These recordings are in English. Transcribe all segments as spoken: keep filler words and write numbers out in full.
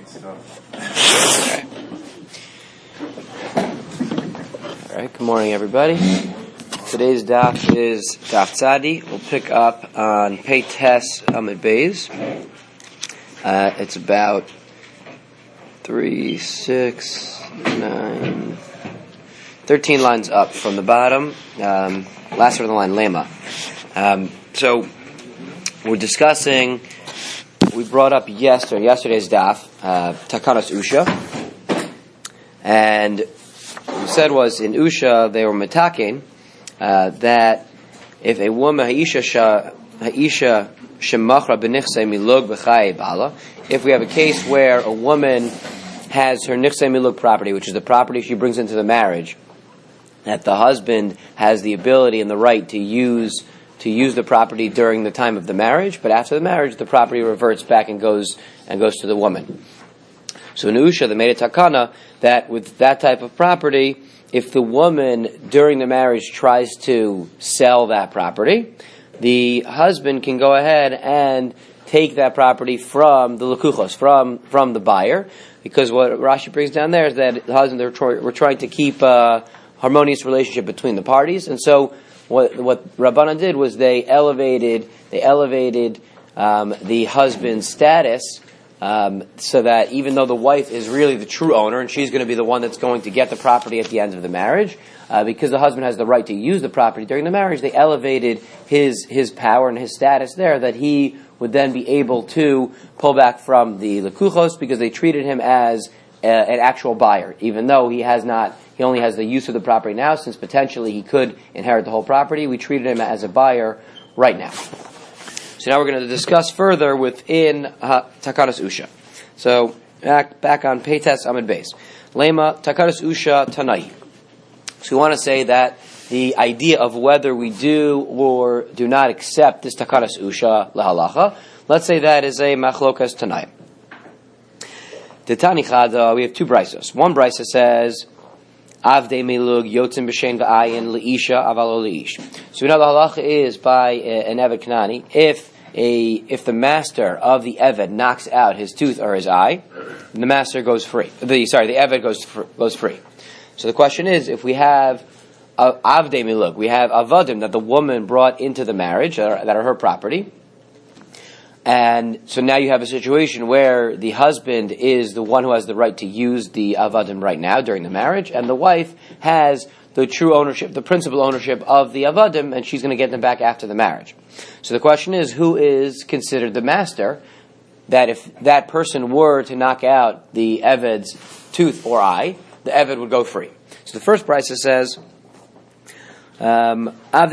Okay. All right. Good morning, everybody. Today's daf is Daf Tzadi. We'll pick up on Pei Tes Amud Beis. Uh, it's about three, six, nine, thirteen lines up from the bottom. Um, last word of the line, Lema. Um, so we're discussing. We brought up yesterday, yesterday's daf, uh, Takanas Usha, and what we said was in Usha they were metaken uh, that if a woman Haisha Haisha Shemachra b'nichsei milug b'chaye bala, if we have a case where a woman has her nichsei milug property, which is the property she brings into the marriage, that the husband has the ability and the right to use. to use the property during the time of the marriage, but after the marriage, the property reverts back and goes and goes to the woman. So in Usha, they made a takana that with that type of property, if the woman during the marriage tries to sell that property, the husband can go ahead and take that property from the lekuchos, from from the buyer, because what Rashi brings down there is that the husband they're try, we're trying to keep a harmonious relationship between the parties, and so. What what Rabbanan did was they elevated they elevated um, the husband's status um, so that even though the wife is really the true owner and she's going to be the one that's going to get the property at the end of the marriage, uh, because the husband has the right to use the property during the marriage, they elevated his his power and his status there that he would then be able to pull back from the lekuchos because they treated him as a, an actual buyer, even though he has not. He only has the use of the property now, since potentially he could inherit the whole property. We treated him as a buyer right now. So now we're going to discuss further within uh, Takanas Usha. So back back on Pei Tes Amud Beis. Lema Takanas Usha Tanai. So we want to say that the idea of whether we do or do not accept this Takanas Usha lahalacha, let's say that is a machlokas Tanai. The Tani Chada, we have two brisos. One brisa says. Avdei milug yotzim b'shein v'ayin leisha avalo leish. So we know the halacha is by an eved Kanani. If a if the master of the eved knocks out his tooth or his eye, the master goes free. The sorry, the eved goes fr- goes free. So the question is, if we have uh, avdei milug, we have avadim that the woman brought into the marriage that are, that are her property. And so now you have a situation where the husband is the one who has the right to use the avadim right now during the marriage, and the wife has the true ownership, the principal ownership of the avadim, and she's going to get them back after the marriage. So the question is, who is considered the master? That if that person were to knock out the eved's tooth or eye, the eved would go free. So the first brisa says, um,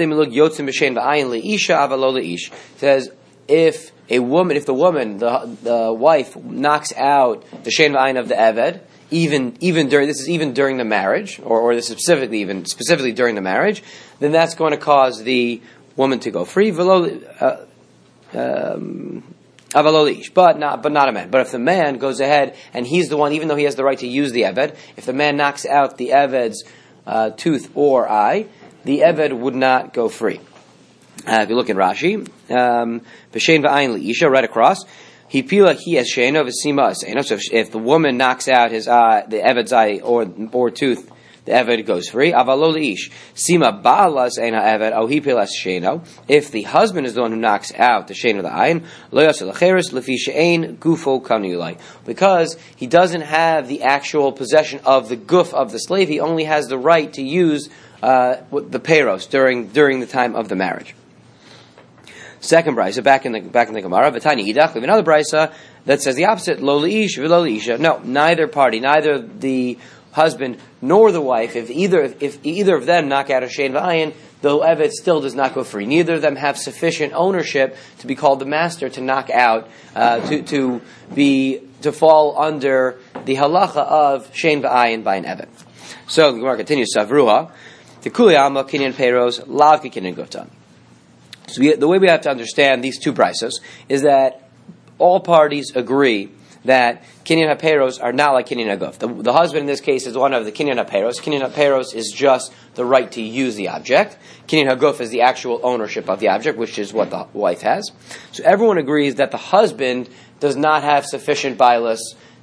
says if A woman, if the woman, the the wife, knocks out the shein v'ayin of the eved, even even during this is even during the marriage, or, or this is specifically even specifically during the marriage, then that's going to cause the woman to go free. Uh, um, but not but not a man. But if the man goes ahead and he's the one, even though he has the right to use the eved, if the man knocks out the eved's uh, tooth or eye, the eved would not go free. Uh, if you look in Rashi, um, b'shein v'ayin leisha, right across, he pila he es sheino v'sima eseno. So if, if the woman knocks out his eye, the eved's eye or or tooth, the eved goes free. Avalo leish sima ba'alas ena eved o he pila es sheino. If the husband is the one who knocks out the shein of the ayin, lo yasel acheres lefi she'ein gufo kanulai, because he doesn't have the actual possession of the guf of the slave. He only has the right to use uh, the peiros during during the time of the marriage. Second brisa, back in the back in the Gemara, v'tani idach. We have another brisa that says the opposite: lo leish v'lo leisha. No, neither party, neither the husband nor the wife, if either if either of them knock out a shein v'ayin, the eved still does not go free. Neither of them have sufficient ownership to be called the master to knock out uh, to to be to fall under the halacha of shein v'ayin by an eved. So the Gemara continues: Savruha, the kuli alma kinyan peiros lav kinyan gotan. So we, the way we have to understand these two brisos is that all parties agree that kinyan haperos are not like kinyan haguf. The, the husband in this case is one of the kinyan haperos. Kinyan haperos is just the right to use the object. Kinyan haguf is the actual ownership of the object, which is what the wife has. So everyone agrees that the husband does not have sufficient bailus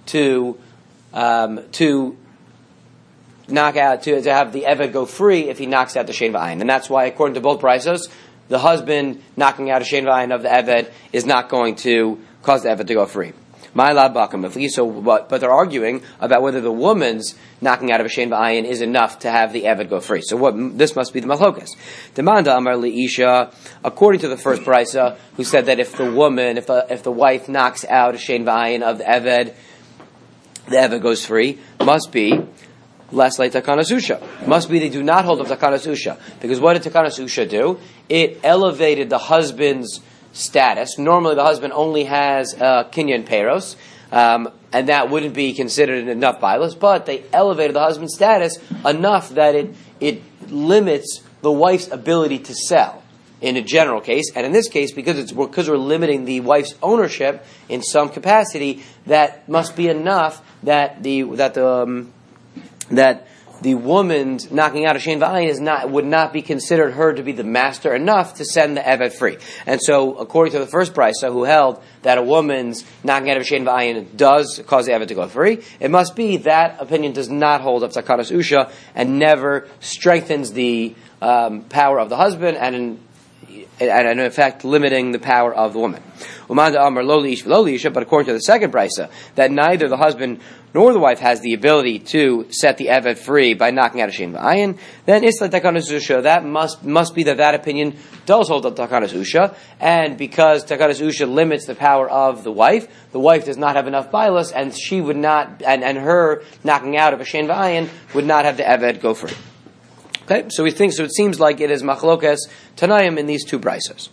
to um, to knock out to, to have the Eved go free if he knocks out the Shein V'ayin. And that's why, according to both Braisos, the husband knocking out a Shein V'ayin of the Eved is not going to cause the Eved to go free. So, but, but they're arguing about whether the woman's knocking out of a Shein V'ayin is enough to have the Eved go free. So what, this must be the Machlokas. Demanda Amar Li'isha, according to the first Brisa, who said that if the woman, if the, if the wife knocks out a Shein V'ayin of the Eved, the Eved goes free, must be less like Takanas Usha. Must be they do not hold of Takanas Usha. Because what did Takanas Usha do? It elevated the husband's status. Normally the husband only has uh, Kinyan Peros, um, and that wouldn't be considered enough bilas, but they elevated the husband's status enough that it it limits the wife's ability to sell in a general case, and in this case, because it's because we're limiting the wife's ownership in some capacity, that must be enough that the that the um, that the woman's knocking out a Shein V'ayin is not would not be considered her to be the master enough to send the Eved free. And so, according to the first Brisa, who held that a woman's knocking out of a Shein V'ayin does cause the Eved to go free, it must be that opinion does not hold of Takanas Usha and never strengthens the um, power of the husband and in, and in fact limiting the power of the woman. But according to the second Brisa, that neither the husband nor the wife has the ability to set the Eved free by knocking out a Shein V'ayin, then Isla Takanas Usha, that must must be that that opinion does hold up Takanas Usha, and because Takanas Usha limits the power of the wife, the wife does not have enough bilas, and she would not, and, and her knocking out of a Shein V'ayin would not have the Eved go free. Okay, so we think, so it seems like it is Machlokas Tanayim in these two Brisos.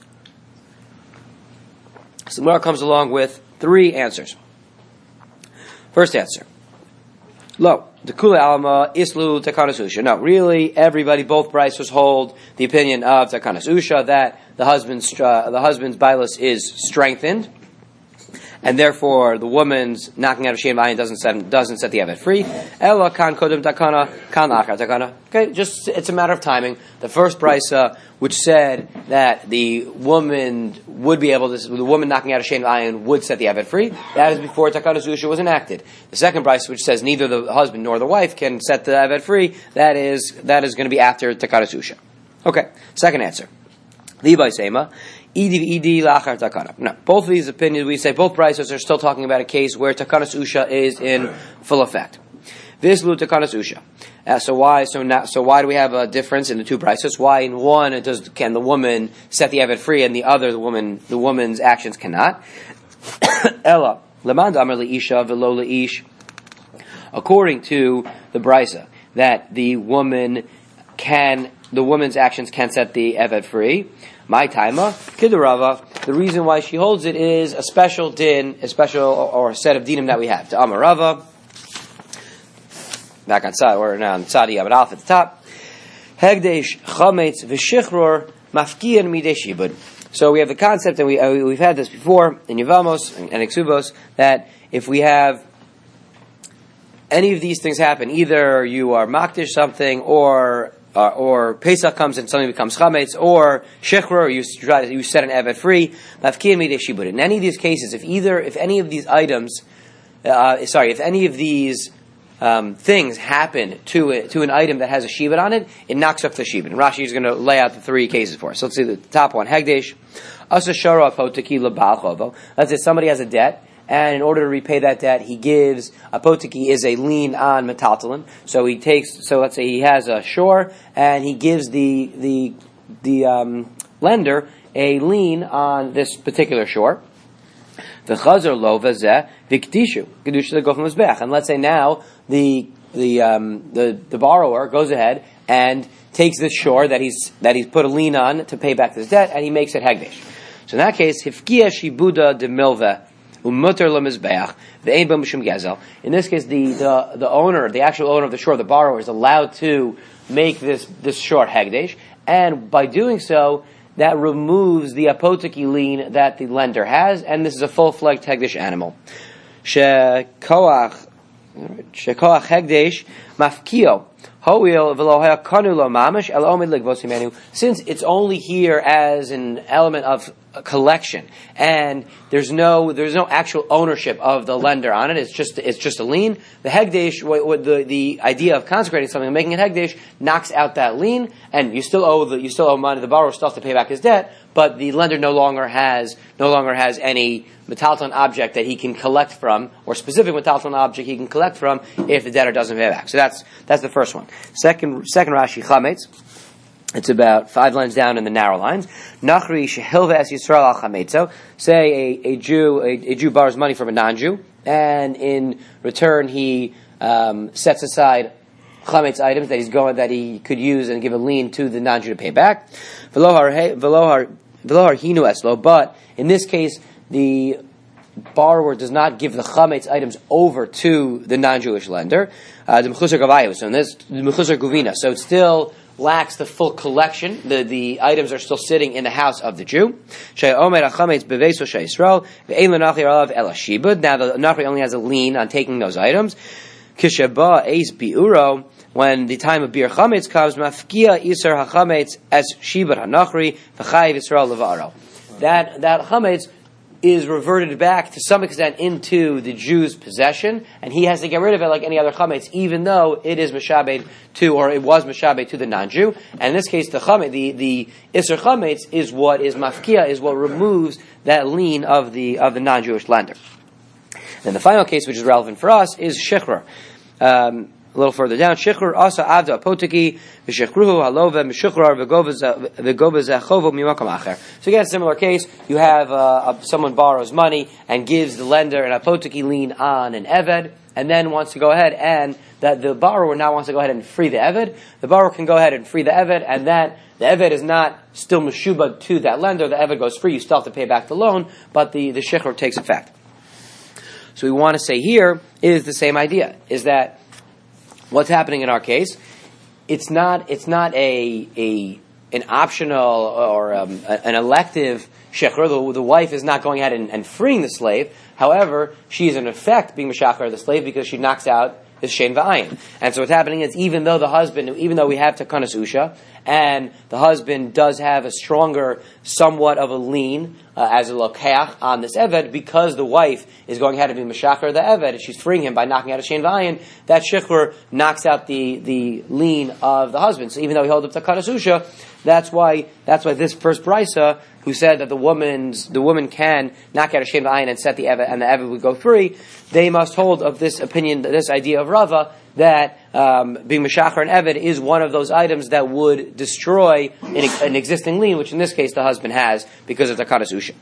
So the Gemara comes along with three answers. First answer. Lo, the Kula Alma Islu Takanas Usha. No, really, everybody, both Brisos hold the opinion of Takanas Usha that the husband's uh, the husband's bilus is strengthened, and therefore the woman's knocking out of Shein V'ayin doesn't set doesn't set the Eved free. Ella kan kodem takana kan achar takana. Okay, just it's a matter of timing. The first Brisa, which said that the woman would be able to, the woman knocking out of Shein V'ayin would set the Eved free. That is before Takanas Usha was enacted. The second Brisa, which says neither the husband nor the wife can set the Eved free, that is that is going to be after Takanas Usha. Okay, second answer. Levi Sema. No, both of these opinions, we say both Brisos are still talking about a case where Takanas Usha is in full effect. Vislu Takanas Usha. Uh, so why? So now, so why do we have a difference in the two Brisos? Why in one it does can the woman set the Eved free, and the other the woman the woman's actions cannot? Ella Lemand Amar Leisha Velo Leish. According to the Brisa, that the woman can the woman's actions can set the Eved free. My taima, Kidarava, the reason why she holds it is a special din, a special or, or a set of dinim that we have. To Amarava, back on Tzad, or now on Tzadi Yamad Alf at the top. Hegdesh, Chametz, V'Shichror, Mafkiyan Midei Shibud. So we have the concept, and we, uh, we've had this before in Yevamos and, and Exubos, that if we have any of these things happen, either you are makdish something, or Uh, or Pesach comes and something becomes chametz, or shechur, you try to, you set an eved free. In any of these cases, if either, if any of these items, uh, sorry, if any of these um, things happen to it, to an item that has a shibud on it, it knocks off the shibud. And Rashi is going to lay out the three cases for us. So let's see the top one. Hegdesh, asa shara apotiki lebal chovo. Let's say somebody has a debt, and in order to repay that debt, he gives, a potiki is a lien on metaltalin. So he takes, so let's say he has a shore, and he gives the, the, the, um, lender a lien on this particular shore. The chazar lo vazeh vikdishu. Kedusha the gofim mizbeach. And let's say now, the, the, um, the, the borrower goes ahead and takes this shore that he's, that he's put a lien on to pay back this debt, and he makes it hegdesh. So in that case, hifkia shibuda de milveh, in this case, the, the, the owner, the actual owner of the shore, the borrower, is allowed to make this, this short hegdesh, and by doing so, that removes the apoteki lien that the lender has, and this is a full-fledged hegdesh animal. Shekoach Shekoach hegdesh mafkio. Since it's only here as an element of collection, and there's no there's no actual ownership of the lender on it, it's just it's just a lien. The hegdesh, what, what the the idea of consecrating something and making it hegdesh knocks out that lien, and you still owe the you still owe money. The borrower still has to pay back his debt, but the lender no longer has no longer has any metalton object that he can collect from, or specific metalton object he can collect from if the debtor doesn't pay back. So that's that's the first one. Second second Rashi chametz. It's about five lines down in the narrow lines. Nachri shehilva es Yisrael al chametzo. Say a, a Jew a, a Jew borrows money from a non-Jew, and in return he um, sets aside chametz items that he's going that he could use and give a lien to the non-Jew to pay back. Velohar velohar velohar hinu eslo. But in this case, the borrower does not give the chametz items over to the non-Jewish lender. Uh, the mechusar gavayu. So in this the mechusar guvina. So it's still lacks the full collection. The the items are still sitting in the house of the Jew. Now the Nachri only has a lien on taking those items. When the time of Bir Chametz comes, mafkia isar hachametz as shibud hanachri v'chayiv Yisrael levaro. That that chametz is reverted back to some extent into the Jew's possession, and he has to get rid of it like any other chametz, even though it is meshabed to, or it was meshabed to the non-Jew. And in this case, the chametz, the the iser chametz, is what is mafkia, is what removes that lien of the of the non-Jewish lender. And the final case, which is relevant for us, is shikhr. Um, A little further down, Shikhr asa avda apotiki v'shikruhu halova mishukrar v'govaz achovo mimakam acher. So again, a similar case. You have uh, someone borrows money and gives the lender an apotiki lien on an eved, and then wants to go ahead and that the borrower now wants to go ahead and free the eved. The borrower can go ahead and free the eved, and that the eved is not still meshubad to that lender. The eved goes free. You still have to pay back the loan, but the the shikhr takes effect. So we want to say here is the same idea: is that what's happening in our case? It's not. It's not a a an optional or um, an elective shikhr. The, the wife is not going ahead and, and freeing the slave. However, she is in effect being meshachar the slave because she knocks out his shein v'ayin. And so what's happening is, even though the husband, even though we have takanas usha, and the husband does have a stronger, somewhat of a lien uh, as a lokeach on this eved, because the wife is going ahead and being meshachar the eved, and she's freeing him by knocking out a shein v'ayin, that shikhr knocks out the the lien of the husband. So even though he holds up takanas usha, that's why that's why this first brisa, who said that the woman's the woman can knock out a shein v'ayin and set the eved, and the eved would go free, they must hold of this opinion, this idea of Rava, that um, being meshachar and eved is one of those items that would destroy an, an existing lien, which in this case the husband has because of takanas usha.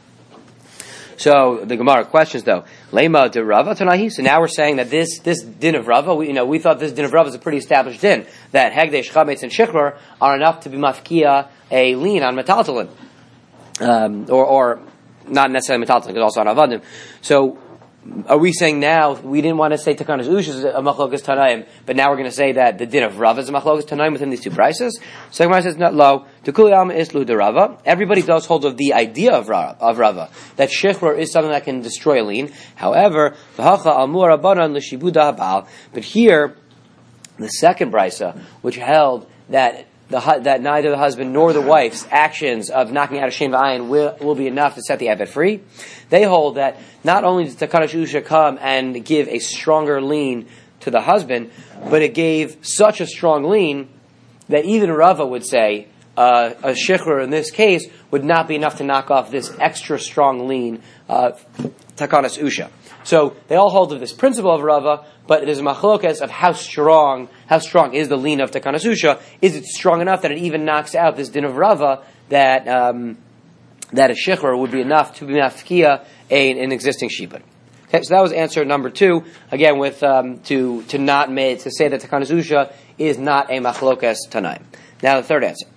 So the Gemara questions though, Lema de Rava Tanahi. So now we're saying that this this din of Rava, we, you know, we thought this din of Rava is a pretty established din, that hegdesh, chametz, and shikhr are enough to be mafkia a lien on metaltalin, um, or or not necessarily metaltalin, because also on avadim. So are we saying now, we didn't want to say takanas usha is a machlokas tanaim, but now we're going to say that the din of Rava is a machlokas tanaim within these two prices? So Gemara says not low. Tukuli islu de Rava. Everybody does hold of the idea of Rava, of Rava, that shikhr is something that can destroy a lien. However, v'hacha almur abanan l'shibuda habal. But here, the second brisa, which held that The, that neither the husband nor the wife's actions of knocking out a shein v'ayin will, will be enough to set the eved free. They hold that not only did takanas usha come and give a stronger lien to the husband, but it gave such a strong lien that even Rava would say uh, a shikhr in this case would not be enough to knock off this extra strong lien, uh, takanas usha. So they all hold of this principle of Rava, but there's a machlokas of how strong, how strong is the lien of takanas usha. Is it strong enough that it even knocks out this din of Rava that um, that a shikhr would be enough to be mafkia an existing shibud? Okay, so that was answer number two. Again, with um, to to not make to say that takanas usha is not a machlokas tanaim. Now the third answer.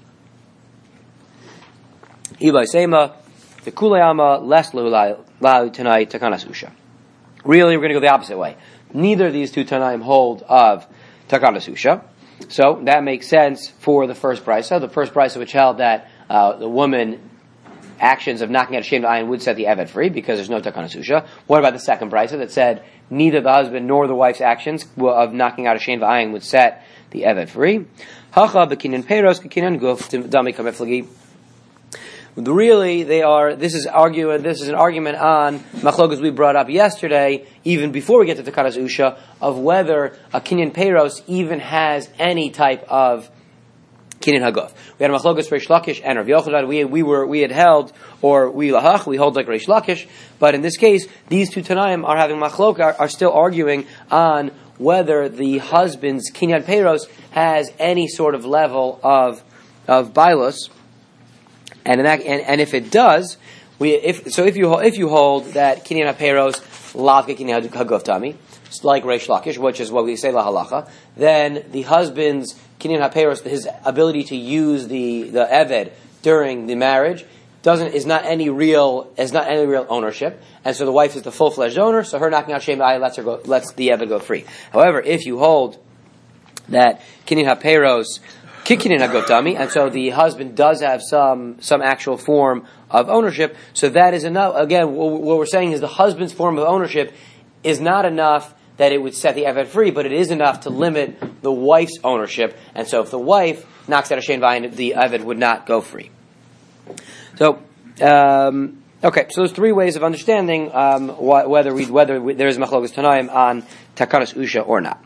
Ibai sema the kulayama less lau tonight takanas usha. Really, we're going to go the opposite way. Neither of these two Tanaim hold of takanas usha. So that makes sense for the first brisa. The first brisa which held that uh, the woman actions of knocking out a shein v'ayin would set the eved free because there's no takanas usha. What about the second brisa that said neither the husband nor the wife's actions of knocking out a shein v'ayin would set the eved free. Hacha b'kinyan peiros k'kinyan guf dami kameflagi. Really, they are. This is arguing. This is an argument on machlokas we brought up yesterday, even before we get to Takanas Usha, of whether a kinyan peiros even has any type of kinyan haguf. We had a machlokas for Reish Lakish and Rav Yochanan. We we were we had held, or we lahach, we hold like Reish Lakish, but in this case, these two Tanaim are having machlok are, are still arguing on whether the husband's kinyan peiros has any sort of level of of bailus. And, in that, and and if it does, we if so if you if you hold that kinyan peiros lavke kinyan haguf tami, like Reish Lakish, which is what we say la halacha, then the husband's kinyan peiros, his ability to use the the eved during the marriage, doesn't is not any real is not any real ownership, and so the wife is the full fledged owner. So her knocking out shein v'ayin lets her go lets the eved go free. However, if you hold that kinyan peiros kikinin hagotami, and so the husband does have some some actual form of ownership. So that is enough. Again, what we're saying is the husband's form of ownership is not enough that it would set the eved free, but it is enough to limit the wife's ownership. And so if the wife knocks out a shein v'ayin, the eved would not go free. So, um, okay. So there's three ways of understanding um, wh- whether we whether we, there is machlokas tanaim on Takanas Usha or not.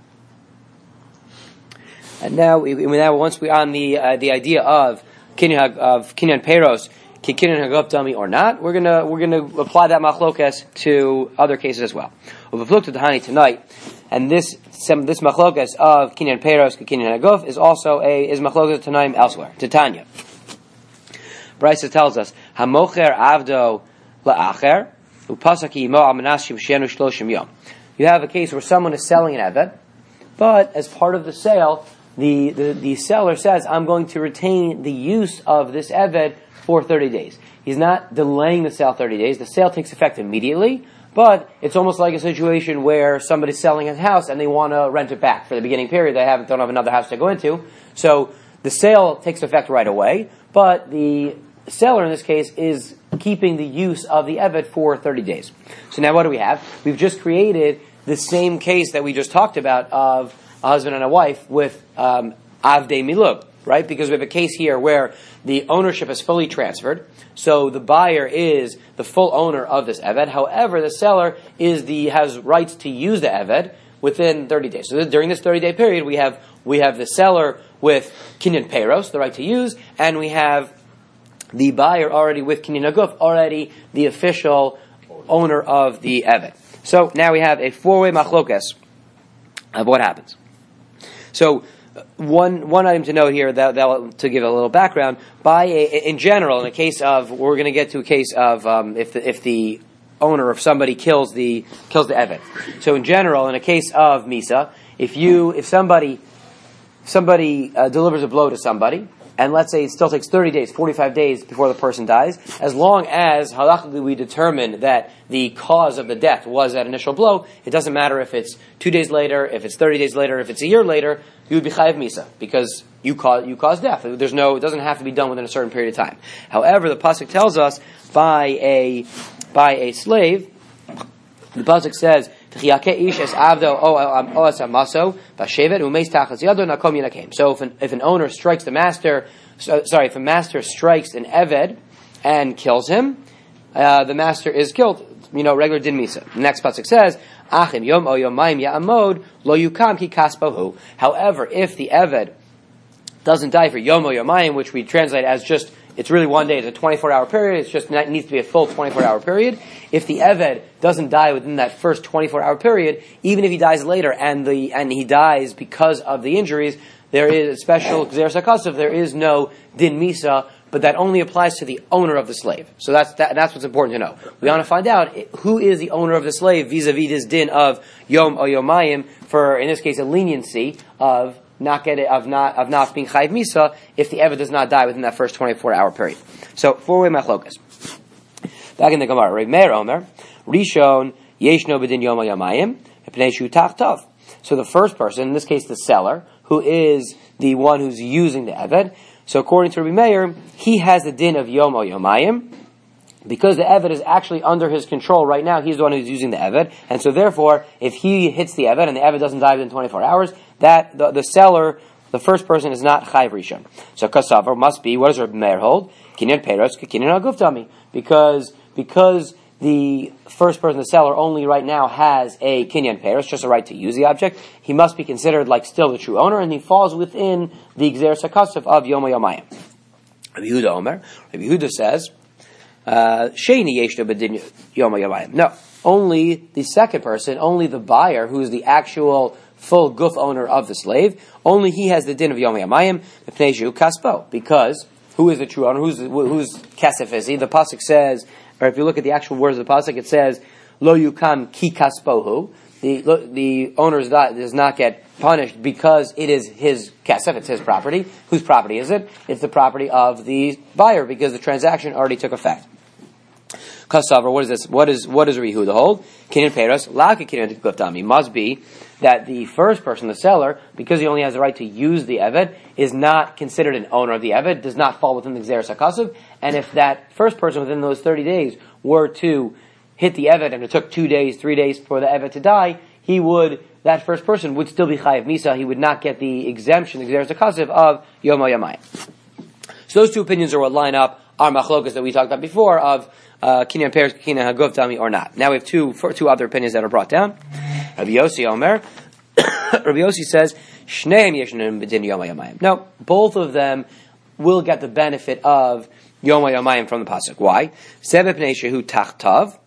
And now, we, now once we're on the uh, the idea of kinyan of kinyan peiros, kinyan haguf dami or not, we're gonna we're gonna apply that machlokas to other cases as well. We've looked at the hani tonight, and this some, this machlokas of kinyan peiros kinyan haguf is also a is machlokas tanaim elsewhere. Titania, Brisa tells us hamocher avdo laacher upasaki imo almanashim shenu shloshim yom. You have a case where someone is selling an eved, but as part of the sale, The, the, the seller says, I'm going to retain the use of this eved for thirty days. He's not delaying the sale thirty days. The sale takes effect immediately, but it's almost like a situation where somebody's selling a house and they want to rent it back for the beginning period. They haven't, don't have another house to go into. So the sale takes effect right away, but the seller in this case is keeping the use of the eved for thirty days. So now what do we have? We've just created the same case that we just talked about of a husband and a wife with um, avdei milug, right? Because we have a case here where the ownership is fully transferred, so the buyer is the full owner of this eved. However, the seller is the has rights to use the eved within thirty days. So during this thirty-day period, we have we have the seller with kinyan peiros, the right to use, and we have the buyer already with kinyan haguf, already the official owner of the eved. So now we have a four-way machlokas of what happens. So one one item to note here, that, that to give a little background, by a, in general, in a case of, we're going to get to a case of um, if the, if the owner of somebody kills the kills the eved. So in general, in a case of misa, if you if somebody somebody uh, delivers a blow to somebody, and let's say it still takes thirty days, forty-five days before the person dies, as long as halachically we determine that the cause of the death was that initial blow, it doesn't matter if it's two days later, if it's thirty days later, if it's a year later, you would be chayav misa, because you cause, you caused death. There's no, it doesn't have to be done within a certain period of time. However, the pasuk tells us by a, by a slave, the pasuk says, so if an, if an owner strikes the master, so, sorry, if a master strikes an eved and kills him, uh, the master is killed. You know, regular din misa. The next pasuk says, Achim yom o yomayim ya'amod lo yukam ki kaspahu. However, if the eved doesn't die for yom o yomayim, which we translate as just, it's really one day, it's a twenty-four hour period, it's just, it needs to be a full twenty-four hour period. If the eved doesn't die within that first twenty-four hour period, even if he dies later and the, and he dies because of the injuries, there is a special gzeras hakasuf, there is no din misa, but that only applies to the owner of the slave. So that's that, that's what's important to know. We want to find out who is the owner of the slave vis-a-vis this din of yom o yomayim, for, in this case, a leniency of not get it, of not of not being chayiv misa if the eved does not die within that first twenty-four hour period. So four-way machlokas. Back in the Gemara, Reb Meir Omer, Rishon yeshno b'din yom o yomayim epnei shu tachtov. So the first person, in this case the seller, who is the one who's using the eved, so according to Rabbi Meir, he has the din of yom o yomayim, because the Eved is actually under his control right now, he's the one who's using the Eved, and so therefore, if he hits the Eved and the Eved doesn't die within twenty-four hours, that the, the seller, the first person, is not Chayv Rishon. So Kasavar must be, what does Reb Meir hold? Kinyan Peros, Kinyan Aguf Dami. Because, because the first person, the seller, only right now has a Kinyan Peros, just a right to use the object, he must be considered like still the true owner, and he falls within the Gzeres HaKasav of Yom HaYomayim. Rabbi Yehuda Omer, Rabbi Yehuda says, Sheini Yeshno B'din Yom HaYomayim. No, only the second person, only the buyer, who is the actual full guf owner of the slave, only he has the din of Yom HaYomayim, Mepnei Shehu Kaspo, because who is the true owner? Who's who's Kesef is he? The pasuk says, or if you look at the actual words of the pasuk, it says, Lo Yukam Ki Kaspohu. The the owner does not, does not get punished because it is his Kesef, it's his property. Whose property is it? It's the property of the buyer, because the transaction already took effect. Kasavar, what is this? What is what is Rehu the hold? Kinyan Peros, Laka Kinyan Guftami. Must be that the first person, the seller, because he only has the right to use the Eved, is not considered an owner of the Eved, does not fall within the Gzeres HaKasav, and if that first person within those thirty days were to hit the Eved and it took two days, three days for the Eved to die, he would, that first person would still be Chayav Misa, he would not get the exemption, the Gzeres HaKasav of Yom HaYomayim. So those two opinions are what line up our machlokas that we talked about before of uh, Kinyan Peres, Kinyan Haguf Dami or not. Now we have two two other opinions that are brought down. Rabbi Yossi Omer, Rabbi Yossi says, Shneim Yeshnim B'din Yom HaYomayim. No, both of them will get the benefit of Yom HaYomayim from the pasuk. Why? Sebeh Pnei Shehu Tachtav.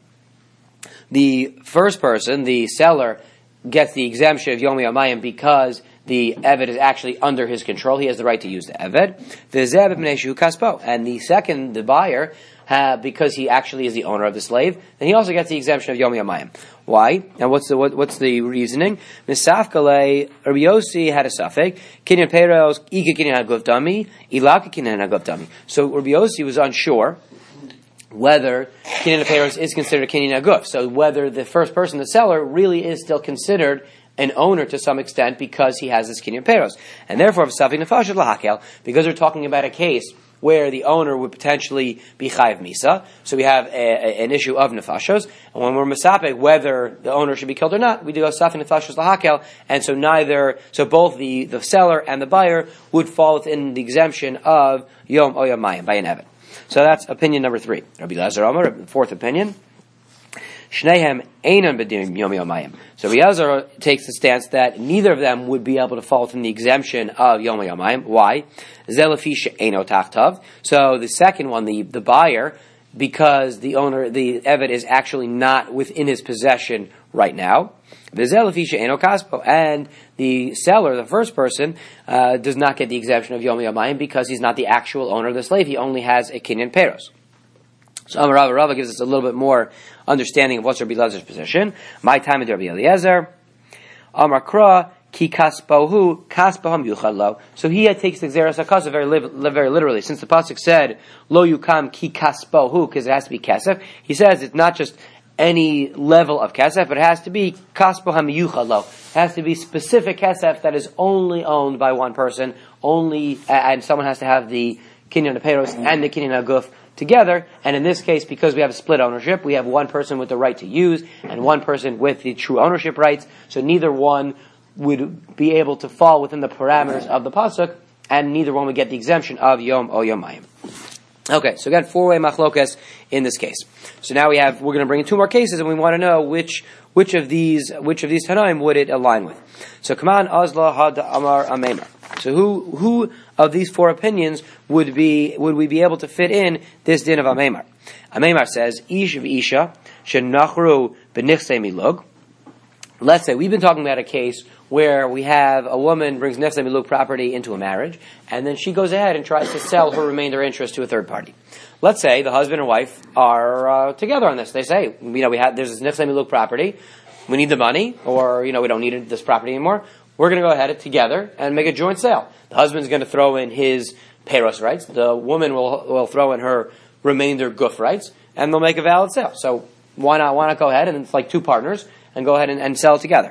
The first person, the seller, gets the exemption of Yom HaYomayim because the Eved is actually under his control. He has the right to use the Eved. V'zeh b'pnei shehu kaspo. And the second, the buyer, uh, because he actually is the owner of the slave, then he also gets the exemption of Yom HaYomayim. Why? And what's the what, what's the reasoning? Misafkale, Rabbi Yossi had a suffix. Kinyan Peros, Ika Kinyan Haguf Dami, Ilaka Kinyan Haguf Dami. So Rabbi Yossi was unsure whether Kinyan Peros is considered a Kinyan Haguf. So whether the first person, the seller, really is still considered an owner to some extent because he has this Kinyan Peros. And therefore, because we're talking about a case where the owner would potentially be Chayav Misa, so we have a, a, an issue of Nefashos, and when we're Mesapek, whether the owner should be killed or not, we do go Safi Nefashos Lahakel, and so neither, so both the, the seller and the buyer would fall within the exemption of Yom Oyamayim by an Eved. So that's opinion number three. Rabbi Lazar Omer, fourth opinion. Shnehem einan b'dim yom yomayim. So Eliezer takes the stance that neither of them would be able to fall within the exemption of yom yomayim. Why? Zelafi she'eno tachtav. So the second one, the, the buyer, because the owner, the Eved is actually not within his possession right now. V'zelafi she'eno kaspo. And the seller, the first person, uh, does not get the exemption of yom yomayim because he's not the actual owner of the slave. He only has a kinyan peros. So Amar Rava Rava gives us a little bit more understanding of what's Rabbi Elazar's position. My time with Rabbi Eliezer. Amar Kra ki kaspohu kaspoham yuchad. So he takes the Gzeres HaKasav very, very literally. Since the pasuk said lo yukam ki kaspohu, because it has to be kesef, he says it's not just any level of kesef, but it has to be kaspoham yuchad. It has to be specific kesef that is only owned by one person, only, and someone has to have the kinyan peros and the kinyan aguf together, and in this case, because we have a split ownership, we have one person with the right to use and one person with the true ownership rights, so neither one would be able to fall within the parameters of the pasuk, and neither one would get the exemption of Yom o Yomayim. Okay, so we got four-way machlokas in this case. So now we have, we're going to bring in two more cases, and we want to know which which of these which of these Tanaim would it align with. So come on, Azla Had Amar Amemar. So who who of these four opinions would be would we be able to fit in this din of Amemar? Amemar says, Ish of Isha shenachru b'nichsei milug. Let's say we've been talking about a case where we have a woman brings nefsei milug property into a marriage, and then she goes ahead and tries to sell her remainder interest to a third party. Let's say the husband and wife are uh, together on this. They say, you know, we have there's this nefsei milug property. We need the money, or you know, we don't need this property anymore. We're going to go ahead together and make a joint sale. The husband's going to throw in his peros rights. The woman will will throw in her remainder guf rights, and they'll make a valid sale. So why not? Why not go ahead and it's like two partners and go ahead and, and sell together?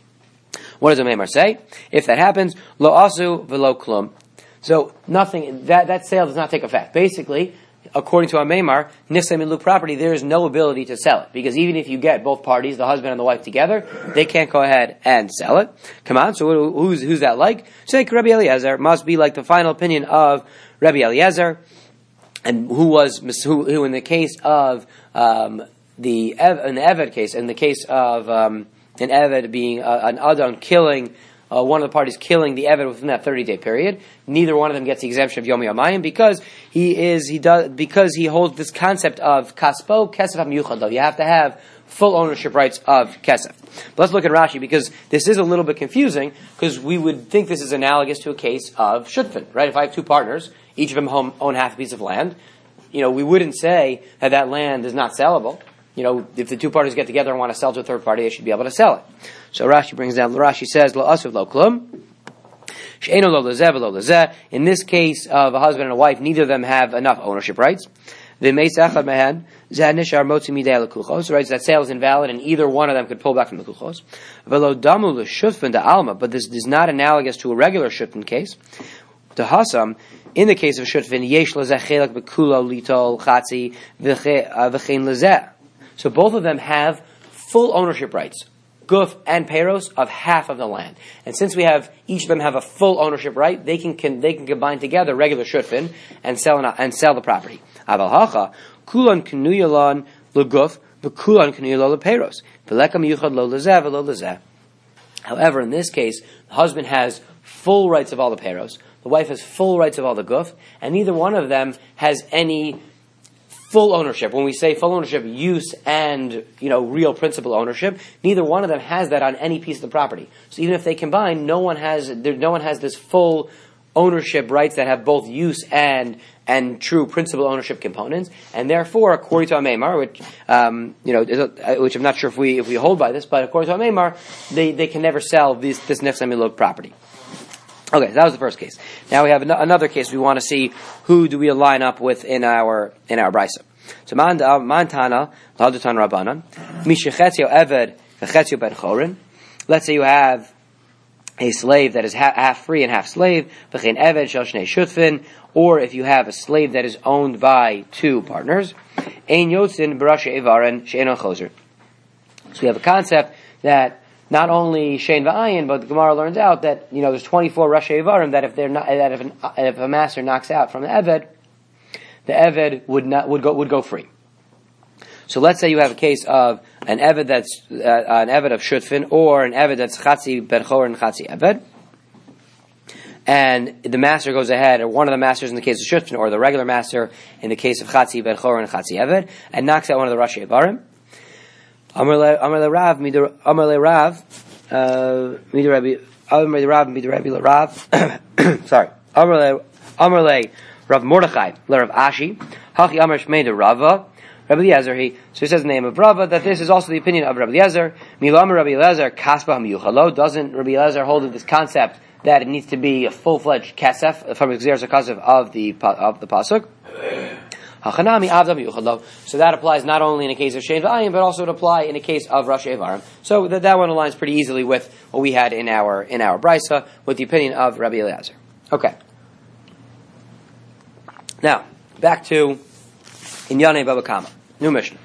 What does the Meimar say? If that happens, lo asu velo klum. So nothing. That that sale does not take effect. Basically, according to Amemar, Nichsei Miluk property, there is no ability to sell it. Because even if you get both parties, the husband and the wife together, they can't go ahead and sell it. Come on, so who's, who's that like? Say, Rabbi Eliezer must be like the final opinion of Rabbi Eliezer, and who was, who, who in the case of, um, the, in the Eved case, in the case of, um, an Eved being uh, an Adon killing, Uh, one of the parties killing the Eved within that thirty-day period, neither one of them gets the exemption of Yom Yamayim because he is he does because he holds this concept of kaspo kesef hamiyuchad. You have to have full ownership rights of kesef. But let's look at Rashi because this is a little bit confusing because we would think this is analogous to a case of shutfin, right? If I have two partners, each of them home, own half a piece of land, you know, we wouldn't say that that land is not sellable. You know, if the two parties get together and want to sell to a third party, they should be able to sell it. So Rashi brings down, Rashi says, Lo asuv lo klum. She'eno lo lezeh v'lo lezeh. In this case of a husband and a wife, neither of them have enough ownership rights. V'meis echad mehen, zeh nishar motzi midei lekuchos. Right, so that sale is invalid and either one of them could pull back from the kuchos. V'lo damu l'shutfin da alma. But this is not analogous to a regular shutfin case. The hasam, in the case of shutfin, yesh lezeh chelak b'kulo litol chatzi v'chein lezeh. So both of them have full ownership rights, guf and peros, of half of the land. And since we have each of them have a full ownership right, they can, can they can combine together regular shutfin and sell an, and sell the property. Aval hacha kulan kenuyalon leguf v'kulan kenuyalon leperos v'lekam yuchad lo lezeh v'lo lezeh. However, in this case, the husband has full rights of all the peros, the wife has full rights of all the guf, and neither one of them has any full ownership. When we say full ownership, use and, you know, real principal ownership, neither one of them has that on any piece of the property. So even if they combine, no one has there, no one has this full ownership rights that have both use and and true principal ownership components. And therefore, according to Amemar, which um, you know, which I'm not sure if we if we hold by this, but according to Amemar, they they can never sell this this Nefsei Miluk property. Okay, so that was the first case. Now we have an- another case. We want to see who do we line up with in our in our brisa. So mantana ladutan rabbanan mishechetzio eved v'chetzio ben chorin. Let's say you have a slave that is half, half free and half slave, v'chein eved shel shnei shutfin, or if you have a slave that is owned by two partners, ein yotzin b'rashe evarin she'enon chozer. So we have a concept that not only Shein v'ayin, but the Gemara learns out that, you know, there's twenty-four Rashi Evarim that if they're not, that if, an, if a master knocks out from the Eved, the Eved would not would go would go free. So let's say you have a case of an Eved that's uh, an Eved of Shutfin, or an Eved that's Chatzi Ben Chor and Chatzi Eved, and the master goes ahead, or one of the masters in the case of Shutfin, or the regular master in the case of Chatzi Ben Chor and Chatzi Eved, and knocks out one of the Rashi Evarim. Amar le Rav, Amar le Rav, Midar Rabbi, Amar le Rav, Midar Rabbi le Rav. Sorry, Amar le Amar le Rav Mordechai le Rav Ashi. Hachi Amar Shmei de Rava. Rabbi Eliezer. He so he says the name of Rava that this is also the opinion of Rabbi Eliezer. Milam Rabbi Eliezer kaspa hamiyuchalo. Doesn't Rabbi Eliezer hold of this concept that it needs to be a full-fledged kesef from Xeris Akasev of the of the pasuk? So that applies not only in a case of Shein v'ayin, but also to apply in a case of Rashi Evarim. So that, that one aligns pretty easily with what we had in our in our brisa, with the opinion of Rabbi Eliezer. Okay. Now back to Inyane Baba Kama, new Mishnah.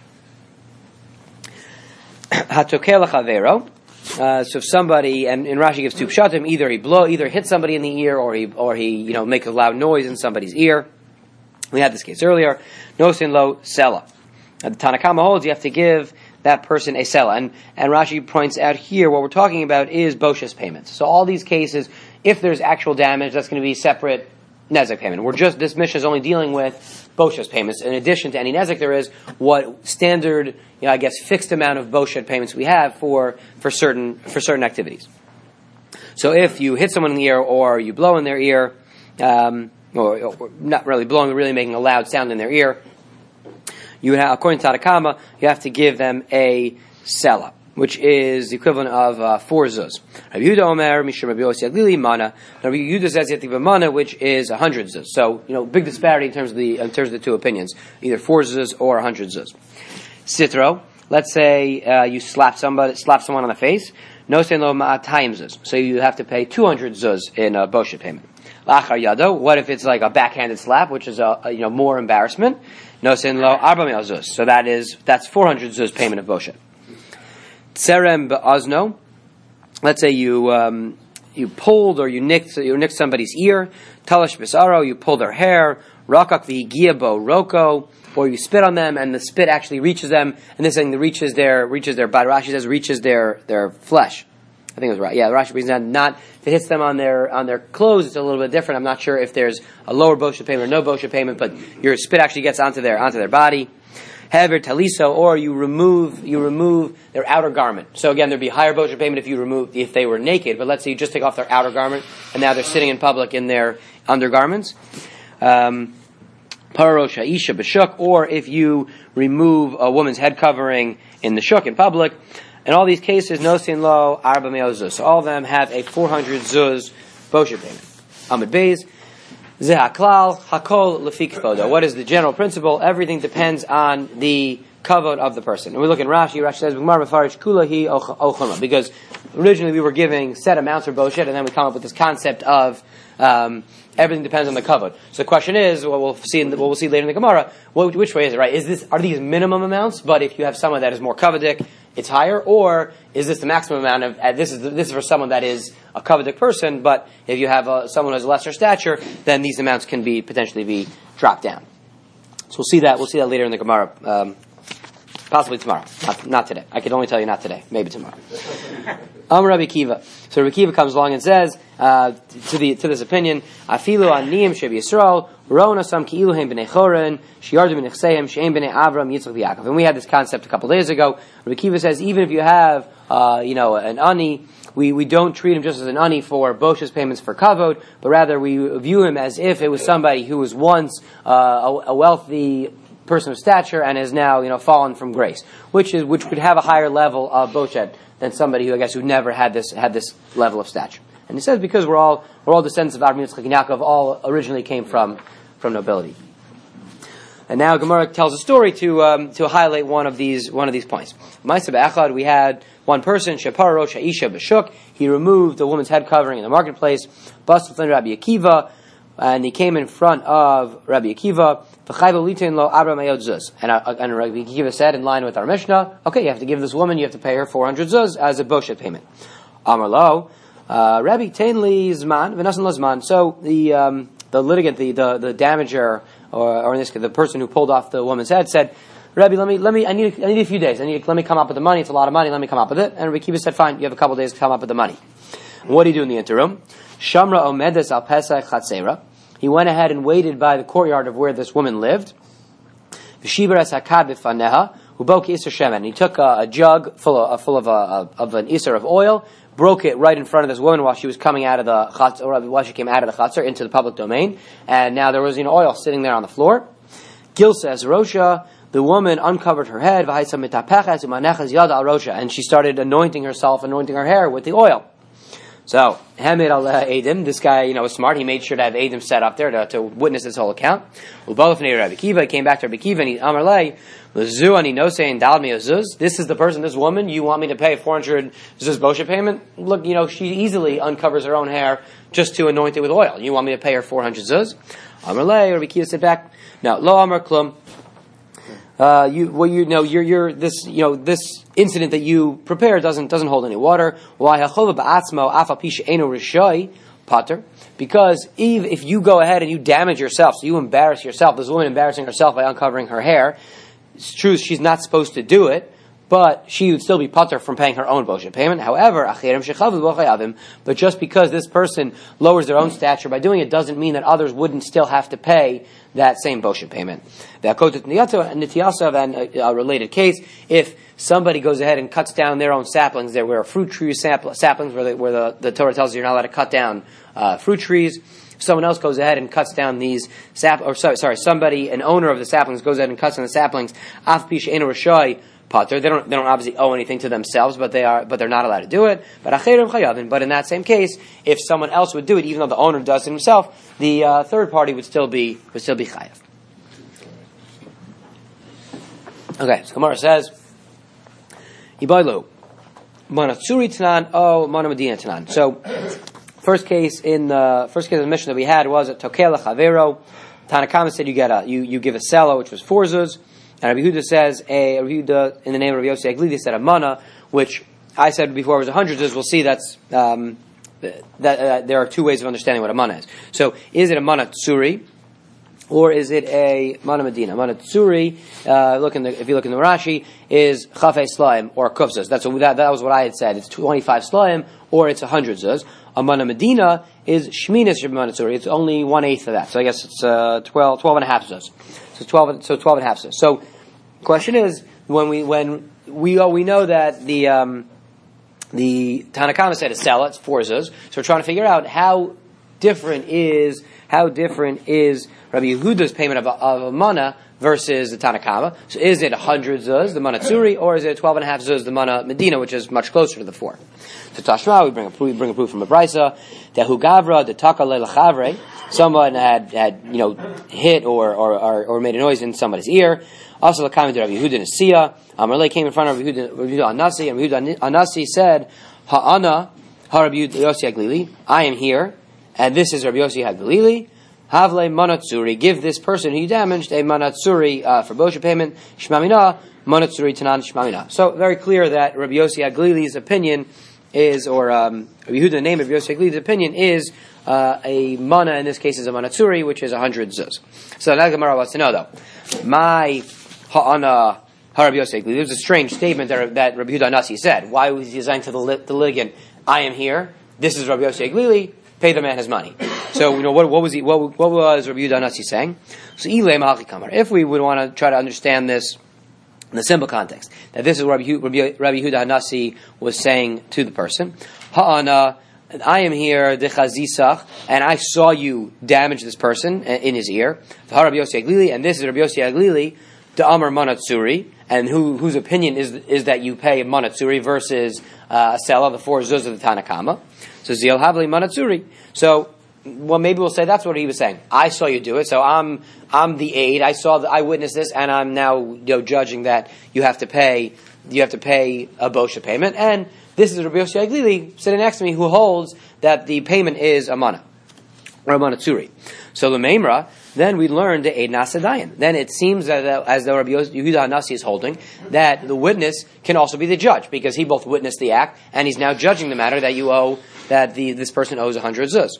Hatokel chavero. Uh, so if somebody, and, and Rashi gives two pshatim, either he blow, either hit somebody in the ear, or he or he you know make a loud noise in somebody's ear. We had this case earlier. No sin lo sela. The Tanakama holds you have to give that person a sela. And, and Rashi points out here what we're talking about is Boshes payments. So all these cases, if there's actual damage, that's going to be separate Nezek payment. We're just, this Mishnah is only dealing with Boshes payments. In addition to any Nezek, there is what standard, you know, I guess fixed amount of Boshes payments we have for, for certain, for certain activities. So if you hit someone in the ear or you blow in their ear, um, Or, or not really blowing, really making a loud sound in their ear, you have, according to Tanakama, you have to give them a sela, which is the equivalent of uh, four zuz. Rabbi Yehuda Omer, Mishra Rabbi Yossi Aglili, mana. Rabbi Yehuda says you have to give a mana, which is a hundred zuz. So, you know, big disparity in terms of the in terms of the two opinions, either four zuz or a hundred zuz. Sitro, let's say uh, you slap somebody, slap someone on the face. No sein lo ma'atayim zuz. So you have to pay two hundred zuz in a boshet payment. Lachar yado. What if it's like a backhanded slap, which is a, a you know more embarrassment? Nosin lo arba me'al zuz. So that is that's four hundred zuz payment of boshet. Tserem be'azno. Let's say you um, you pulled or you nicked you nicked somebody's ear. Talash bisaro. You pulled their hair. Rakak v'higiabo roko. Or you spit on them, and the spit actually reaches them, and this thing reaches their reaches their body. Rashi says reaches their, their flesh. I think it was right. Yeah, Rashi brings down not if it hits them on their on their clothes. It's a little bit different. I'm not sure if there's a lower boshet payment or no boshet payment, but your spit actually gets onto their onto their body. Hever taliso, or you remove you remove their outer garment. So again, there'd be higher boshet payment if you remove if they were naked. But let's say you just take off their outer garment, and now they're sitting in public in their undergarments. Um, Parosha Isha B'Shuk, or if you remove a woman's head covering in the shuk in public. In all these cases, Nosin Lo Arba Me'al Zuz. So all of them have a four hundred Zuz boshet payment. Amid Beis Ze Haklal Hakol Lefi Kvodo. What is the general principle? Everything depends on the kavod of the person. And we look in Rashi. Rashi says B'Gmar B'Farish Kula Hi Ochama, because originally we were giving set amounts for boshet, and then we come up with this concept of um, everything depends on the kavod. So the question is, what we'll see, in the, what we'll see later in the Gemara, what, which way is it, right? Is this, are these minimum amounts, but if you have someone that is more kavadik, it's higher, or is this the maximum amount of, uh, this is the, this is for someone that is a kavadik person, but if you have uh, someone who has a lesser stature, then these amounts can be, potentially be dropped down. So we'll see that, we'll see that later in the Gemara, um, possibly tomorrow, not, not today. I can only tell you not today, maybe tomorrow. Am Rabbi Kiva. So Rabbi Kiva comes along and says, uh, to the to this opinion, Afilu aniyim shebi Yisrael, rona sam ki'iluhem b'nei chorin, shiardu b'nechseim, she'em b'nei Avram, Yitzchak v'Yakov. And we had this concept a couple days ago. Rabbi Kiva says, even if you have, uh, you know, an ani, we, we don't treat him just as an ani for boshes payments for kavod, but rather we view him as if it was somebody who was once uh, a, a wealthy person of stature and has now, you know, fallen from grace, which is which could have a higher level of boshet than somebody who I guess who never had this had this level of stature. And he says because we're all we're all descendants of Avram, Yitzchak, and Yaakov, all originally came from from nobility. And now Gemara tells a story to um, to highlight one of these one of these points. Ma'aseh be'echad, we had one person, Shapar Rosh Isha B'Shuk. He removed the woman's head covering in the marketplace. Bas L'fnei Rabbi Akiva, and he came in front of Rabbi Akiva. And, uh, and Rabbi Akiva said, in line with our Mishnah, okay, you have to give this woman, you have to pay her four hundred zuz as a boshet payment. Amar lo, uh, Rabbi Tainli Zman, V'nasan lo Zman. So the um, the litigant, the the, the damager, or, or in this case, the person who pulled off the woman's head, said, Rabbi, let me let me I need I need a few days. I need let me come up with the money. It's a lot of money. Let me come up with it. And Rabbi Akiva said, fine, you have a couple of days to come up with the money. And what do you do in the interim? Shamra omedes al pesach chatzera. He went ahead and waited by the courtyard of where this woman lived. And he took a, a jug full of, uh, full of, uh, of an iser of oil, broke it right in front of this woman while she was coming out of the chatzor, or while she came out of the chatzor into the public domain. And now there was, you know, oil sitting there on the floor. Gil says, Rosha, the woman uncovered her head, and she started anointing herself, anointing her hair with the oil. So, Hamid al Adim, this guy, you know, was smart. He made sure to have Adim set up there to, to witness this whole account. Rabbi Kiva came back to Rabbi Kiva and he Amar lei, L'zu ani nosei dal mi zuz. This is the person, this woman. You want me to pay four hundred zuz boshet payment? Look, you know, she easily uncovers her own hair just to anoint it with oil. You want me to pay her four hundred zuz? Amar lei, Rabbi Kiva said back, no, lo amar klum. Uh, you, well, you know, you're, you're, this, you know, this incident that you prepared doesn't, doesn't hold any water. Why? Potter. Because Eve, if you go ahead and you damage yourself, so you embarrass yourself, this woman embarrassing herself by uncovering her hair, it's true she's not supposed to do it, but she would still be potter from paying her own boshet payment. However, but just because this person lowers their own stature by doing it doesn't mean that others wouldn't still have to pay that same boshet payment. The Akotot Nitiyasav and a related case, if somebody goes ahead and cuts down their own saplings, there were fruit tree saplings where, the, where the, the Torah tells you you're not allowed to cut down uh, fruit trees. Someone else goes ahead and cuts down these sap, or sorry, sorry, somebody, an owner of the saplings, goes ahead and cuts down the saplings. Af pish eno rishai potter. They don't, they don't obviously owe anything to themselves, but they are, but they're not allowed to do it. But acherim chayavin. But in that same case, if someone else would do it, even though the owner does it himself, the uh, third party would still be would still be chayav. Okay, so Gemara says, Ibaylu, Manatsuri Tanan, oh, Manamedina Tanan. So, first case in the first case of the mission that we had was at Tokel Chavero. Tanakama said you get a you, you give a sela, which was four zuz, and Rabbi Yehuda says a Rabbi Yehuda in the name of Rabbi Yossi Aglili said a mana, which I said before was a hundred zuz. We'll see that's um, that uh, there are two ways of understanding what a mana is. So, is it a mana tsuri? Or is it a mana medina? Mana tsuri, uh, look in the, if you look in the Rashi, is chafei slaim or kufzas. That's what, that, that was what I had said. It's twenty-five slaim or it's one hundred zuz. A mana medina is shminis mana tsuri. It's only one eighth of that. So I guess it's uh, twelve, twelve and a half zuz. So twelve, so twelve and a half zuz. So, question is when we when we oh, we know that the um, the Tanakama said to sell it, it's four zuz. So we're trying to figure out how different is how different is Rabbi Yehuda's payment of a, of a mana versus the Tanakama. So is it one hundred zuz, the mana tsuri, or is it twelve and a half zuz, the mana medina, which is much closer to the four? So Tashma, we bring a we bring a proof from a brisa. Dehu gavra, the taka le'lachavre. Someone had had you know hit or or, or or made a noise in somebody's ear. Also, the comment of Rabbi Yehuda Nesiya. Amalei came in front of Rabbi Yehuda, Rabbi Yehuda Anasi, and Rabbi Yehuda Anasi said, "Ha'ana, ha Rabbi Yossi Aglili. I am here, and this is Rabbi Yossi Aglili. Havle manatsuri. Give this person who you damaged a manatsuri uh, for bosha payment. Shmamina manatsuri tanan shmamina." So very clear that Rabbi Yossi Aglili's opinion is, or um, Rabbi Yehuda, the name of Rabbi Yossi Aglili's opinion is uh, a mana. In this case, is a manatsuri, which is a hundred zuz. So now Gemara wants to know though, my ha'ana ha Rabbi Yossi Aglili. There's a strange statement that, that Rabbi Yehuda Nasi said. Why was he saying to the, the litigant, "I am here. This is Rabbi Yossi Aglili. Pay the man his money." So, you know, what, what was he? What, what was Rabbi Yehuda Nasi saying? So, if we would want to try to understand this in the simple context, that this is what Rabbi, Rabbi, Rabbi Yehuda Nasi was saying to the person, Ha'ana, I am here, dechazisach, and I saw you damage this person in his ear. Rabbi Yossi Aglili, and this is Rabbi Yossi Aglili, the Amar Manatsuri, and who, whose opinion is is that you pay Manatsuri versus uh, a sela, the four zuz of the Tanakama. So Zil Havli Manatsuri. So, well, maybe we'll say that's what he was saying. I saw you do it, so I'm I'm the aide. I saw, the, I witnessed this, and I'm now you know judging that you have to pay you have to pay a bosha payment. And this is Rabbi Yossi Aglili sitting next to me, who holds that the payment is a mana or a manatsuri. So the Memra, then we learned the Eid Nasadayan. Then it seems that uh, as though Rabbi Yehuda Hanasi is holding that the witness can also be the judge, because he both witnessed the act and he's now judging the matter that you owe, that the this person owes a hundred zuz.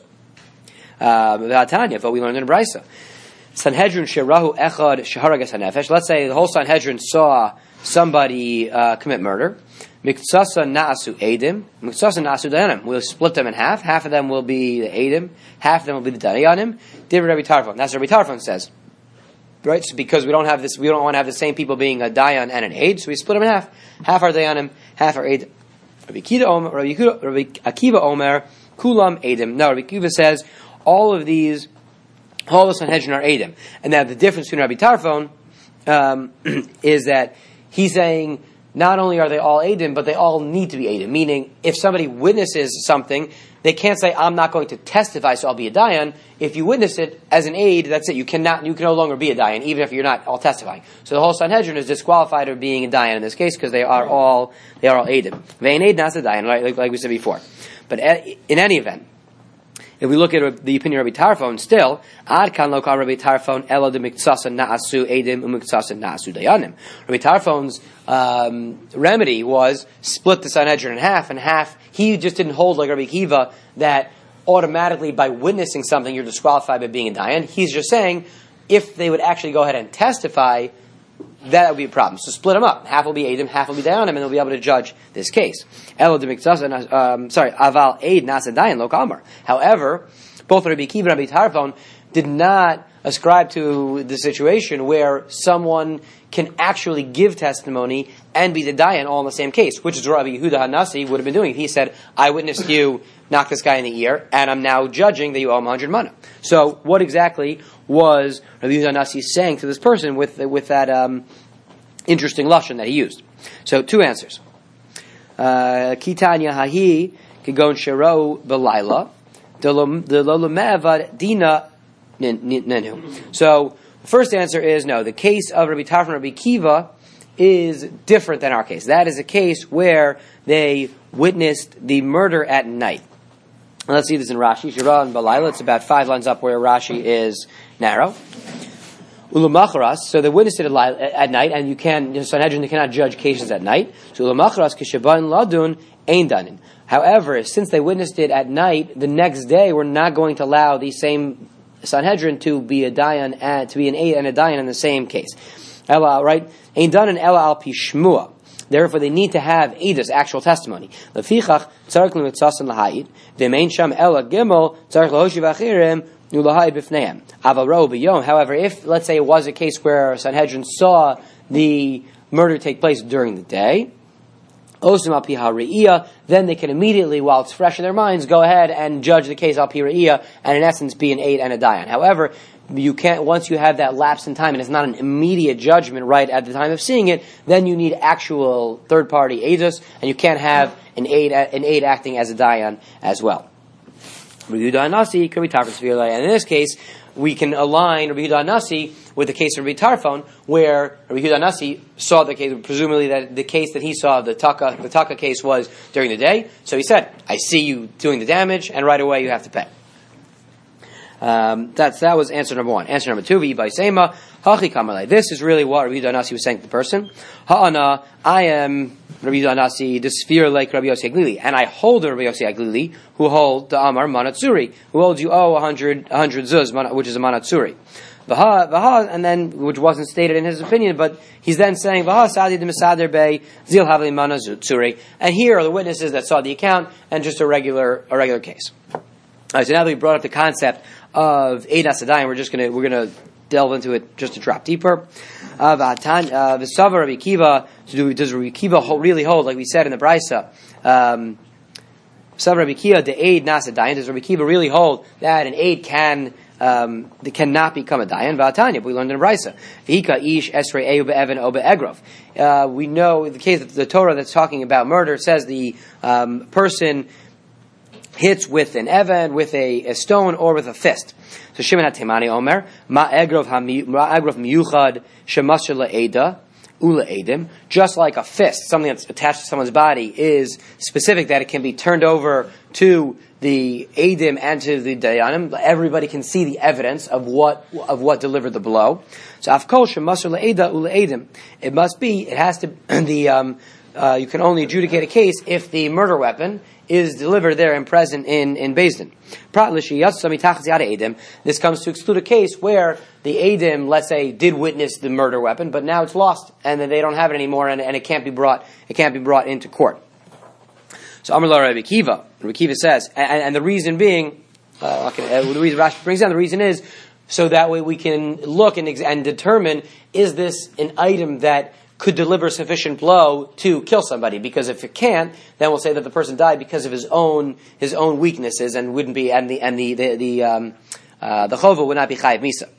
But we learned in a brisa. Sanhedrin sherahu echad sheharagas hanefesh. Let's say the whole Sanhedrin saw somebody uh, commit murder. Miktsasa na'asu edim. Miktsasa na'asu dayanim. We'll split them in half. Half of them will be the edim. Half of them will be the dayanim. Different Rabbi Tarfon. That's what Rabbi Tarfon says. Right? So because we don't have this, we don't want to have the same people being a dayan and an aid, so we split them in half. Half are dayanim, half are edim. Rabbi Akiva Omer, Rabbi Akiva Omer, kulam edim. No, Rabbi Akiva says all of these, all of the Sanhedrin are edim, and that the difference between Rabbi Tarfon um, is that he's saying not only are they all Eidim, but they all need to be Eidim. Meaning, if somebody witnesses something, they can't say, "I'm not going to testify, so I'll be a Dayan." If you witness it as an aid, that's it. You cannot, you can no longer be a Dayan, even if you're not all testifying. So the whole Sanhedrin is disqualified of being a Dayan in this case, because they are all, they are all Eidim. Ve'en Eid nas a Dayan, like, like we said before. But in any event, if we look at the opinion of Rabbi Tarfon, still, Ad kan lo kal Rabbi Tarfon elo de miktsasa na'asu edim umiktsasa na'asu dayanim. Rabbi Tarfon's um, remedy was split the Sanhedrin in half, and half, he just didn't hold like Rabbi Akiva that automatically by witnessing something you're disqualified by being a dayan. He's just saying, if they would actually go ahead and testify, that would be a problem. So split them up. Half will be Eidim, half will be Dayanim, and they'll be able to judge this case. Elo de miktsasa, um, sorry, aval Eid nasa dayan lo kamar. However, both Rabbi Akiva and Rabbi Tarfon did not ascribe to the situation where someone can actually give testimony and be the dayan all in the same case, which is what Rabbi Yehuda Hanasi would have been doing. He said, "I witnessed you knock this guy in the ear, and I'm now judging that you owe him one hundred mana." So, what exactly was Rabbi Yehuda Hanasi saying to this person with with that um, interesting lashon that he used? So, two answers. Kitanya hahi kigon shero belayla the lolamevad dina nenu. So, the first answer is no. The case of Rabbi Tarfon and Rabbi Akiva is different than our case. That is a case where they witnessed the murder at night. Let's see this in Rashi. Shira and Balayla. It's about five lines up where Rashi is narrow. Ulamacharas. So the witness did it at night, and you can, you know, Sanhedrin, they cannot judge cases at night. So ulamacharas kishaban ladun ain danin. However, since they witnessed it at night, the next day we're not going to allow the same Sanhedrin to be a dayan and to be an aid and a dayan in the same case. Ella, right? Ain danin ella al pi shmua. Therefore, they need to have edus, actual testimony. Lefichach tzarich l'mitzasan lahayid v'mein sham ela gimel tzarich lahoshiv achirim ulahayid b'fneim aval ro b'yom. However, if let's say it was a case where Sanhedrin saw the murder take place during the day, osim al pi ha're'iyah, then they can immediately, while it's fresh in their minds, go ahead and judge the case al pi re'iyah, and in essence be an aid and a dayan. However, you can't, once you have that lapse in time and it's not an immediate judgment right at the time of seeing it, then you need actual third-party aidus, and you can't have an aid an aid acting as a dayan as well. And in this case, we can align Rabbi Yehuda Nasi with the case of Rabbi Tarfon, where Rabbi Yehuda Nasi saw the case, presumably that the case that he saw, the Taka, the Taka case was during the day, so he said, I see you doing the damage, and right away you have to pay. Um, that's, that was answer number one. Answer number two, V'yibaisema, hachi kamalei. This is really what Rabbi Yehuda Nasi was saying to the person. Ha'ana, I am Rabbi Yehuda Nasi, the sphere like Rabbi Yossi Aglili, and I hold Rabbi Yossi Aglili, who hold the Amar Manatsuri, who holds you owe a hundred, a hundred zuz, which is a Manatsuri. V'ha, v'ha, and then, which wasn't stated in his opinion, but he's then saying, V'ha sadi de misader bei, zil havli Manatsuri. And here are the witnesses that saw the account, and just a regular, a regular case. Alright, so now that we brought up the concept of Eid Asadayim, we're just gonna we're gonna delve into it just to drop deeper. Uh, V'sava Rabbi Akiva, does Rabbi Akiva really hold, like we said in the Brisa? Um, V'sava Rabbi Akiva, the Eid Nasadayim. Does Rabbi Akiva really hold that an Eid can um, cannot become a dayan? V'atanya, we learned in the Brisa. V'hika ish esrei eyu be'evan o be'egrov. Uh, we know in the case of the Torah that's talking about murder, it says the um, person hits with an evan, with a, a stone, or with a fist. So Shimon HaTemani Omer, Ma egrov miyuchad shemasher le'eda ula edim. Just like a fist, something that's attached to someone's body, is specific that it can be turned over to the edim and to the dayanim. Everybody can see the evidence of what of what delivered the blow. So afkol shemasher le'eda ula edim. It must be. It has to. The um, uh, you can only adjudicate a case if the murder weapon is delivered there and present in, in Beis Din. This comes to exclude a case where the Eidim, let's say, did witness the murder weapon, but now it's lost, and then they don't have it anymore, and, and it can't be brought it can't be brought into court. So Amar la Rabbi Akiva, Rabbi Akiva says, and, and the reason being, uh, okay, uh, the reason Rashi brings down, the reason is so that way we can look and, and determine, is this an item that could deliver sufficient blow to kill somebody? Because if it can't, then we'll say that the person died because of his own his own weaknesses and wouldn't be and the and the the the um, uh, the chova would not be chayiv misa.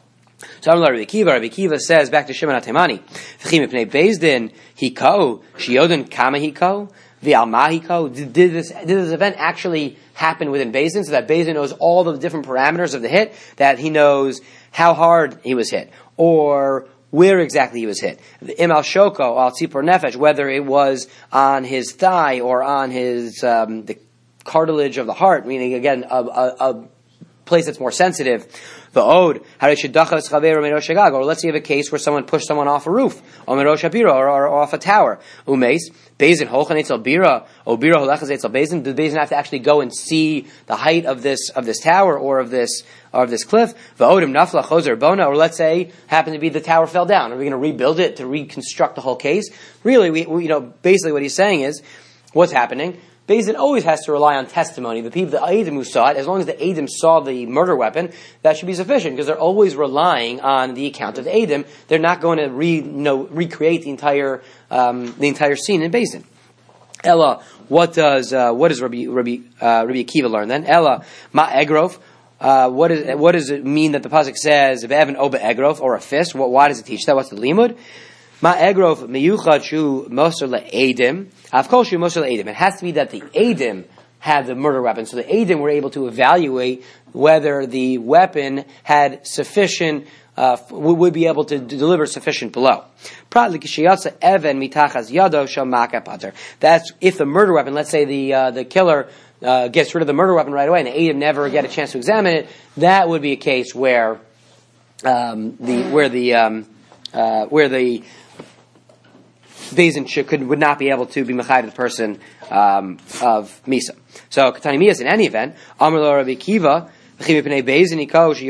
So Rabbi Akiva, Rabbi Akiva says back to Shimon HaTemani, V'chim mipnei Beis Din hiko sheyodin kama hiko v'alma hiko. Did this did this event actually happen within Beis Din, so that Beis Din knows all the different parameters of the hit, that he knows how hard he was hit, or where exactly he was hit, the imal shoko al tzipor nefesh, whether it was on his thigh or on his um, the cartilage of the heart, meaning again a, a, a place that's more sensitive. The od, or let's say you have a case where someone pushed someone off a roof, or, or, or off a tower. Umeis, Bezin, Hochan Eitzel Bira, O Bira Holechaz Eitzel Bezin. Does Bezin have to actually go and see the height of this of this tower or of this or of this cliff? Va'odim Nafla Chozer Bona, or let's say happened to be the tower fell down. Are we going to rebuild it to reconstruct the whole case? Really, we, we you know basically what he's saying is what's happening. Beis Din always has to rely on testimony. The people, the Eidim who saw it, as long as the Eidim saw the murder weapon, that should be sufficient, because they're always relying on the account of the Eidim. They're not going to re, you know, recreate the entire um, the entire scene in Beis Din. Ella, what does uh, what does Rabbi Rabbi uh, Rabbi Akiva learn then? Ella ma egrov. Uh, what is what does it mean that the pasuk says be'evan o be'egrov, or a fist? What, why does it teach that? What's the limud? Ma egrov miyuchad shu moser le'edim. Avkol shu moser le'edim. It has to be that the edim had the murder weapon, so the edim were able to evaluate whether the weapon had sufficient, uh, would be able to deliver sufficient blow. That's if the murder weapon, let's say the uh, the killer uh, gets rid of the murder weapon right away, and the Eidim never get a chance to examine it, that would be a case where um, the where the um, uh, where the Beis Din could would not be able to be mechayed the person um, of Misa. So Katani Miyas, in any event, Amar lo Rabbi Akiva. Right, what he's saying,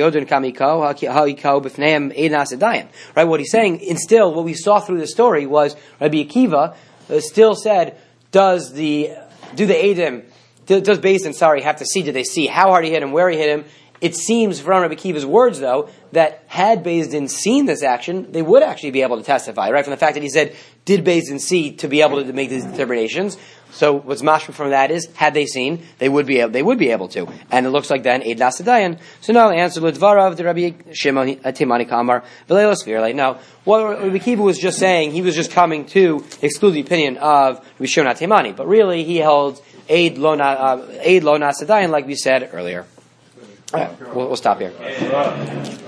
and still what we saw through the story was Rabbi Akiva uh, still said, does the do the Eidim, does Beis Din, sorry, have to see, do they see how hard he hit him, where he hit him? It seems from Rabbi Akiva's words, though, that had Beis Din seen this action, they would actually be able to testify, right? From the fact that he said, did Beis Din see to be able to make these determinations? So what's mashma from that is, had they seen, they would be able, they would be able to. And it looks like then, Eid Nasadayan. So now the answer, L'dvarav, the Rabbi Shimon Timani Kamar, V'leilos Virlei. Now, what Rabbi Akiva was just saying, he was just coming to exclude the opinion of Rabbi Shimon Timani. But really, he held Eid Lo Nasadayan, like we said earlier. All right, we'll, we'll stop here.